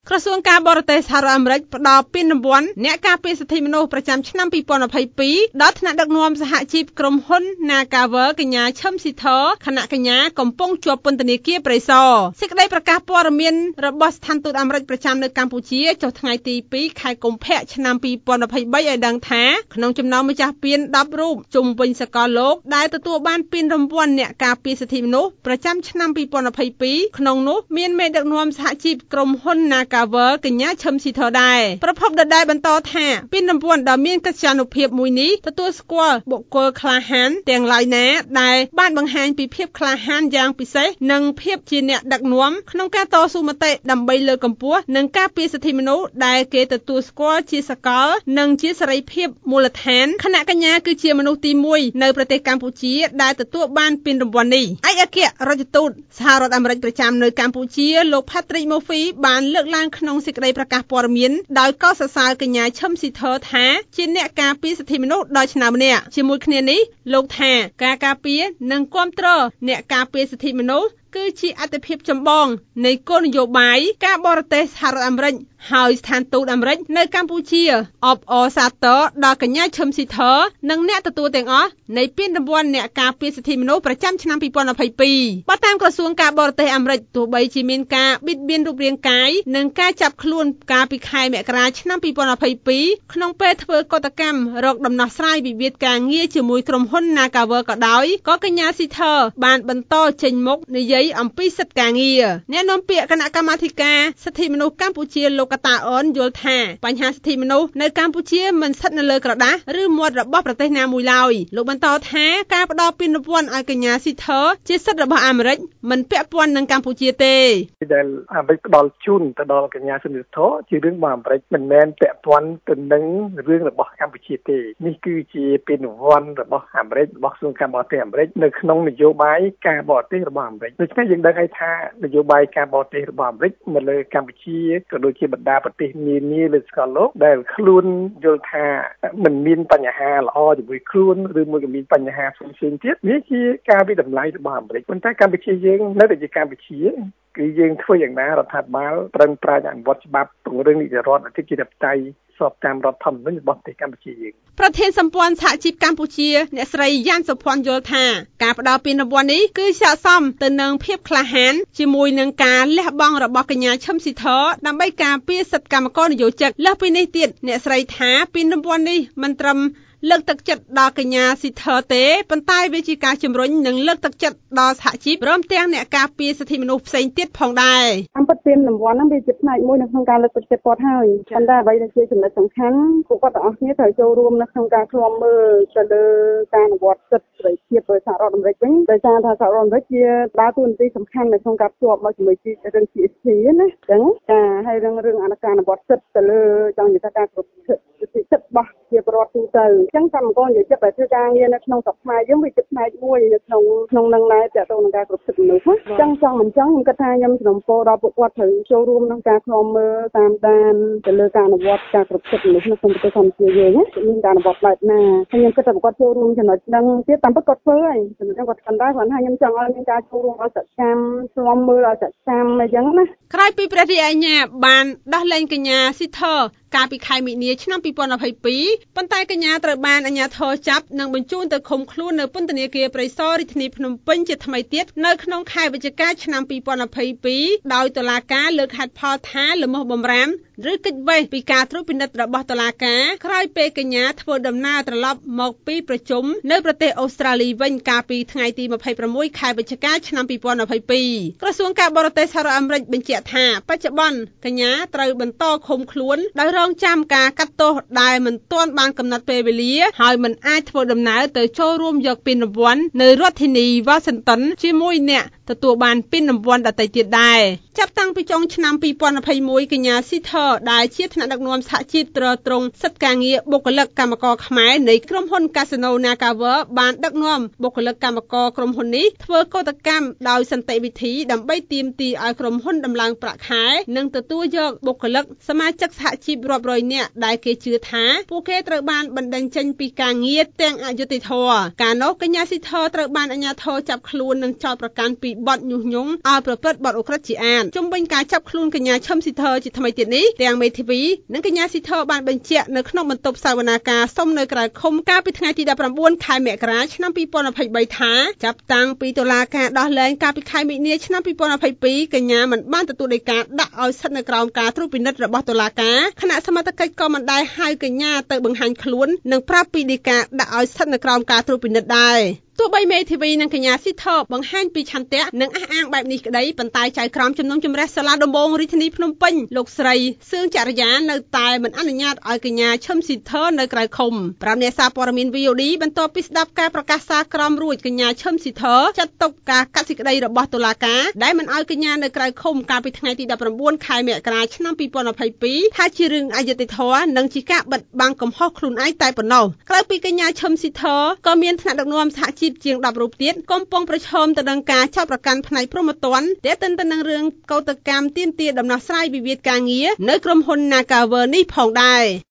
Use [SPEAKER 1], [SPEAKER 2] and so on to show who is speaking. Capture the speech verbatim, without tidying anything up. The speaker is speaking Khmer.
[SPEAKER 1] ក្រសួងការបរទេសសហរដ្ឋអាមេរិកផ្ដល់ពានរង្វាន់អ្នកការពារសិទ្ធិមនុស្សប្រចាំឆ្នាំពីរពាន់ម្ភៃពីរដល់ថ្នាក់ដឹកនាំសហជីពក្រុមហ៊ុន Nagavel កញ្ញាឈឹមស៊ីធ ខណៈកញ្ញាកំពុងជាប់ពន្ធនាគារព្រៃសរសេចក្តីប្រកាសព័ត៌មានរបស់ស្ថានទូតអាមេរិកប្រចាំនៅកម្ពុជាចុះថ្ងៃទីពីរខែកុម្ភៈឆ្នាំពីរពាន់ម្ភៃបីឲ្យដឹងថាក្នុងចំណោមម្ចាស់ពានដប់រូបជុំវិញសកលលោកដែលទទួលបានពានរង្វាន់អ្នកការពារសិទ្ធិមនុស្សប្រចាំឆ្នាំពីរពាន់ម្ភៃពីរក្នុងនោះមានមេដឹកនាំសហជីពក្រុមហ៊ុន Nagavel កញ្ញាឈឹមស៊ីធដែរប្រពន្ធដដែលបន្តថាពានរង្វាន់ដ៏មានកិត្យានុភាពមួយនេះទទួលស្គាល់បុគ្គលក្លាហានទាំងឡាយណាដែលបានបង្ហាញពីភាពក្លាហានយ៉ាងពិសេសនិងភាពជាអ្នកដឹកនាំក្នុងការតស៊ូមតិដើម្បីលើកកម្ពស់និងការពារសិទ្ធិមនុស្សដែលគេទទួលស្គាល់ជាសកលនិងជាសេរីភាពមូលដ្ឋានខណៈកញ្ញាគឺជាមនុស្សទីមួយនៅប្រទេសកម្ពុជាដែលទទួលបានពានរង្វាន់នេះឯកអគ្គរដ្ឋទូតសហរដ្ឋអាមេរិកប្រចាំនៅកម្ពុជាលោក Patrick Murphy បានលើកឡើងក្នុងសេចក្តីប្រកាសព័ត៌មានដោយកោតសរសើរកញ្ញាឈឹមស៊ីធថាជាអ្នកការពារសិទ្ធិមនុស្សដ៏ឆ្នើមម្នាក់ជាមួយគ្នានេះលោកថាការការពារនិងគាំទ្រអ្នកការពារសិទ្ធិមនុស្សគឺជាអាទិភាពចម្បងនៃគោលនយោបាយការបរទេសសហរដ្ឋអាមេរិកហើយស្ថានទូតអាមេរិកនៅកម្ពុជាអបអរសាទរដល់កញ្ញាឈឹមស៊ីធនិងអ្នកទទួលទាំងអស់នៃពានរង្វាន់អ្នកការពារសិទ្ធិមនុស្សប្រចាំឆ្នាំពីរពាន់ម្ភៃពីរបើតាមក្រសួងការបរទេសអាមេរិកទោះបីជាមានការបិទបៀនរូបរាងកាយនិងការចាប់ខ្លួនកាលពីខែមករាឆ្នាំពីរពាន់ម្ភៃពីរក្នុងពេលធ្វើកតកម្មរកដំណោះស្រាយវិវាទការងារជាមួយក្រុមហ៊ុន Nagavel ក៏ដោយក៏កញ្ញាស៊ីធបានបន្តចេញមុខនិយាយអំពីសិទ្ធិការងារអ្នកនាំពាក្យគណៈកម្មាធិការសិទ្ធិមនុស្សកម្ពុជាលោកកតាអូនយល់ថាបញ្ហាសិទ្ធិមនុស្សនៅកម្ពុជាមិនស្ថិតនៅលើក្រដាសឬមាត់របស់ប្រទេសណាមួយឡើយលោកបន្តថាការផ្ដល់ពានរង្វាន់ឲ្យកញ្ញាស៊ីធជាសិទ្ធិរបស់អាមេរិកមិនពាក់ព័ន្ធនឹងកម្ពុជាទេ
[SPEAKER 2] ដែលអាមេរិកផ្ដល់ជូនទៅដល់កញ្ញាស៊ីធជារឿងរបស់អាមេរិកមិនមែនពាក់ព័ន្ធទៅនឹងរឿងរបស់កម្ពុជាទេនេះគឺជាពានរង្វាន់របស់អាមេរិករបស់ក្រសួងការបរទេសអាមេរិកនៅក្នុងនយោបាយការបរទេសរបស់អាមេរិកដូច្នេះយើងដឹងហើយថានយោបាយការបរទេសរបស់អាមេរិកមកលើកម្ពុជាក៏ដូចជាបណ្ដាប្រទេសនានាលើសកលលោកដែលខ្លួនយល់ថាមិនមានបញ្ហាល្អជាមួយខ្លួនឬមួយក៏មានបញ្ហាផ្សេងៗទៀតនេះជាការវិតម្លៃរបស់អាមេរិកប៉ុន្តែកម្ពុជាយើងនៅតែជាកម្ពុជាគឺយើងធ្វើយ៉ាងណារដ្ឋាភិបាលប្រឹងប្រែងអនុវត្តច្បាប់ពង្រឹងនីតិរដ្ឋអធិបតេយ្យស្របតាមរដ្ឋធម្មនុញ្ញរបស់ប្រទេសកម្ពុជាយើង
[SPEAKER 1] ប្រធានសម្ព័ន្ធសហជីពកម្ពុជាអ្នកស្រីយ៉ាន់សុភ័ណ្ឌយល់ថាការផ្ដល់ពានរង្វាន់នេះគឺស័ក្តិសមទៅនឹងភាពក្លាហានជាមួយនឹងការលះបង់របស់កញ្ញាឈឹមស៊ីធដើម្បីការពារសិទ្ធិកម្មករនិយោជិតលើសពីនេះទៀតអ្នកស្រីថាពានរង្វាន់នេះមិនត្រឹមលើកទឹកចិត្តដល់កញ្ញាស៊ីធទេប៉ុន្តែវាជាការជំរុញនិងលើកទឹកចិត្តដល់សហជីពព្រមទាំងអ្នកការពារសិទ្ធិមនុស្សផ្សេងទៀតផងដែរ
[SPEAKER 3] តាមពិតពានរង្វាន់ហ្នឹងវាជាផ្នែកមួយនៅក្នុងការលើកទឹកចិត្តគាត់ហើយប៉ុន្តែអ្វីដែលជាចំណុចសំខាន់ពួកគាត់ទាំងអស់គ្នាត្រូវចូលរួមនៅក្នុងការឃ្លាំមើលទៅលើការអនុវត្តសិទ្ធិសេរីភាពរបស់សហរដ្ឋអាមេរិកវិញដោយសារថាសហរដ្ឋអាមេរិកជាដើរតួនាទីសំខាន់នៅក្នុងការភ្ជាប់មកជាមួយរឿង ជី เอส พี ណាអញ្ចឹងការឲ្យរឿងរឿងអនុការអនុវត្តសិទ្ធិទៅលើចង់និយាយថាការគ្រប់សិទ្ធិសិទ្ធិរបស់ជាពលរដ្ឋទូទៅអញ្ចឹងកម្មករនិយោជិតដែលធ្វើការងារនៅក្នុងស្រុកខ្មែរយើងវាជាផ្នែកមួយនៅក្នុងក្នុងនឹងដែរតើតើនឹងការគ្រប់សិទ្ធិមនុស្សណាអញ្ចឹងចង់មិនចង់ខ្ញុំគិតថាខ្ញុំសំណពោដល់ពួកគាត់ត្រូវចូលរួមក្នុងការឃ្លាំមើលតាមដានទៅលើការអនុវត្តការគ្រប់សិទ្ធិមនុស្សនៅក្នុងប្រទេសកម្ពុជាយើងណាមានការអនុវត្តបែបណាហើយខ្ញុំគិតថាពួកគាត់ចូលរួមចំណុចហ្នឹងទៀតតាមពិតគាត់ធ្វើហើយចំណុចហ្នឹងគាត់កាន់តែគាត់ថាខ្ញុំចង់ឲ្យមានការចូលរួមឲ្យសកម្មឃ្លាំមើលឲ្យសកម្មអីចឹងណា
[SPEAKER 1] ក្រោយពីព្រះរាជអាជ្ញាបានដោះលែងកញ្ញាស៊ីធកាលពីខែមិនិនាឆ្នាំពីរពាន់ម្ភៃពីរប៉ុន្តែកញ្ញាត្រូវបានអាជ្ញាធរចាប់និងបញ្ជូនទៅឃុំខ្លួននៅពន្ធនាគារព្រៃសររាជធានីភ្នំពេញជាថ្មីទៀតនៅក្នុងខែវិច្ឆិកាឆ្នាំពីរពាន់ម្ភៃពីរដោយតុលាការលើកហេតុផលថាល្មើសបម្រាមឬគេចវេះពីការត្រួតពិនិត្យរបស់តុលាការក្រោយពេលកញ្ញាធ្វើដំណើរត្រឡប់មកពីប្រជុំនៅប្រទេសអូស្ត្រាលីវិញកាលពីថ្ងៃទីម្ភៃប្រាំមួយខែវិច្ឆិកាឆ្នាំពីរពាន់ម្ភៃពីរក្រសួងការបរទេសសហរដ្ឋអាមេរិកបញ្ជាក់ថាបច្ចុប្បន្នកញ្ញាត្រូវបន្តឃុំខ្លួនដោយរងចាំការកាត់ទោសដែលមិនទាន់បានកំណត់ពេលវេលាហើយមិនអាចធ្វើដំណើរទៅចូលរួមយកពានរង្វាន់នៅរដ្ឋធានីវ៉ាស៊ីនតោនជាមួយអ្នកទទួលបានពានរង្វាន់ដទៃទៀតដែរចាប់តាំងពីចុងឆ្នាំពីរពាន់ម្ភៃមួយកញ្ញាស៊ីធដែលជាថ្នាក់ដឹកនាំសហជីពត្រួតត្រងសិទ្ធិការងារបុគ្គលិកកម្មករខ្មែរនៃក្រុមហ៊ុន Casino Nagavel បានដឹកនាំបុគ្គលិកកម្មករក្រុមហ៊ុននេះធ្វើកោតកម្មដោយសន្តិវិធីដើម្បីទាមទារឲ្យក្រុមហ៊ុនដំឡើងប្រាក់ខែនិងទទួលយកបុគ្គលិកសមាជិកសហជីពរាប់រយនាក់ដែលគេជឿថាពួកគេត្រូវបានបណ្តេញចេញពីការងារទាំងអយុត្តិធម៌កាលនោះកញ្ញាស៊ីធត្រូវបានអាជ្ញាធរចាប់ខ្លួននិងចោទប្រកាន់ពីបទញុះញង់ឲ្យប្រព្រឹត្តបទឧក្រិដ្ឋជាអាតជំវិញការចាប់ខ្លួនកញ្ញាឈឹមស៊ីធជាថ្មីទៀតនេះទាំងមេធាវីនិងកញ្ញាស៊ីធបានបញ្ជាក់នៅក្នុងបន្ទប់សវនាការសុំនៅក្រៅឃុំកាលពីថ្ងៃទីដប់ប្រាំបួនខែមករាឆ្នាំពីរពាន់ยี่สิบสามថាចាប់តាំងពីតុលាការដោះលែងកាលពីខែមិនិនាឆ្នាំពីរពាន់ยี่สิบสองកញ្ញាមិនបានទទួលដីកាដាក់ឲ្យស្ថិតនៅក្រោមការត្រួតពិនិត្យរបស់តុលាការគណៈសមត្ថកិច្ចក៏មិនដែលហៅកញ្ញាទៅបង្ហាញខ្លួននិងប្រាប់ពីដីកាដាក់ឲ្យស្ថិតនៅក្រោមការត្រួតពិនិត្យដែរទោះបីមេធាវីនិងកញ្ញាស៊ីធបង្ហាញពីឆន្ទៈនិងអះអាងបែបនេះក្តីប៉ុន្តែចៅក្រមជំនុំជម្រះសាលាដំបងរាជធានីភ្នំពេញលោកស្រីសឿងចរិយានៅតែមិនអនុញ្ញាតឲ្យកញ្ញាឈឹមស៊ីធនៅក្រៅឃុំប្រាប់អ្នកសារព័ត៌មាន វី អូ ឌី បន្ទាប់ពីស្ដាប់ការប្រកាសសារក្រមរួចកញ្ញាឈឹមស៊ីធចាត់ទុកការកាត់សេចក្តីរបស់តុលាការដែលមិនឲ្យកញ្ញានៅក្រៅឃុំកាលពីថ្ងៃទីដប់ប្រាំបួនខែមករាឆ្នាំពីរពាន់ยี่สิบสองថាជារឿងអយុត្តិធម៌និងជាការបិទបាំងកំហុសខ្លួនឯងតែប៉ុណ្ណោះក្រៅពីកញ្ញាឈឹមស៊ីធក៏មានថ្នាក់ដឹកនាំសហជីពជាងដប់រូបទៀតកំពុងប្រឈមទៅនឹងការចោទប្រកាន់ផ្នែកព្រហ្មទណ្ឌទាក់ទិនទៅនឹងរឿងកោតកម្មទាមទារដំណោះស្រាយវិវាទការងារនៅក្រុមហ៊ុន Nagavel នេះផងដែរ